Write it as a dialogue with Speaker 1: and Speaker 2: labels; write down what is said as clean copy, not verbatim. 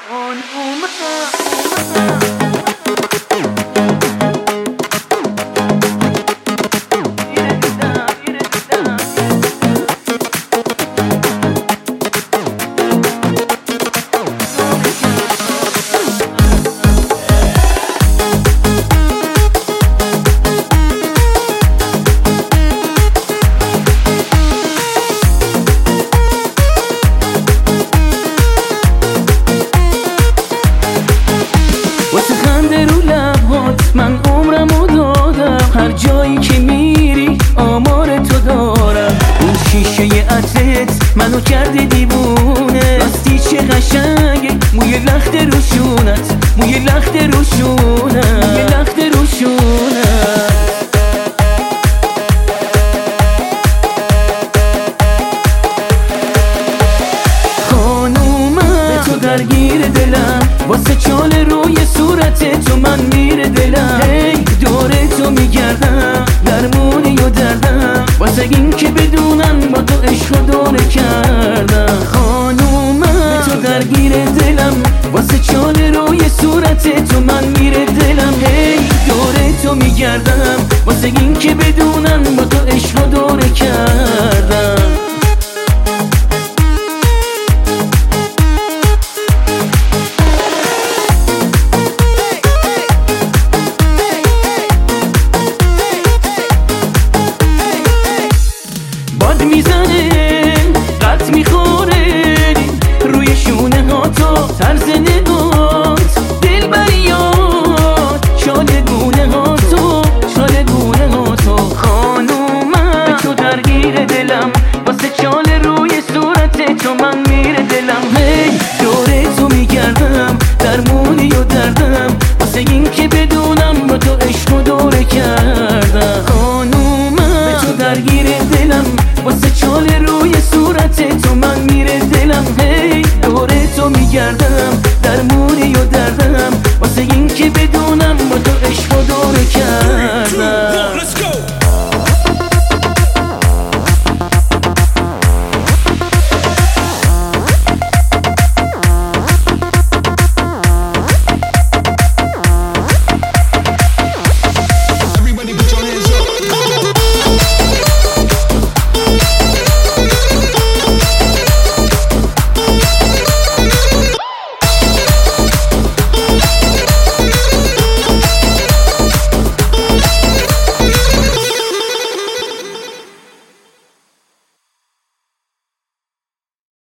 Speaker 1: من عمرمو دادم، هر جایی که میری آمار تو دارم. اون شیشه عطرت منو کرده دیوونه، راستی چه قشنگه موی لخت روشونت، موی لخت روشونت، موی لخت روشونت. خانومم به تو درگیر دلم، واسه چال روی صورت تو من میره دلم. هی دوره تو میگردم، درمونی و دردم، واسه این که بدونن با تو عشق و دوره کردم. خانومم به تو درگیر دلم، واسه چال روی صورت تو من میره دلم. هی دوره تو میگردم، واسه این که بدونن با تو عشق و دوره کردم. باد میزنه قط میخوره روی شونه ها تو، طرز نگات دلبریات، شال گونه ها تو، شال گونه ها تو. خانومم به تو درگیر دلم، واسه چال روی صورت تو من میره دلم. هی دوره تو میگردم، درمونی و دردم، واسه این که بدونم با تو عشق و دوره کردم. خانومم به تو درگیر دلم، واسه چال روی صورت تو من میره دلم. هی دوره تو میگردم،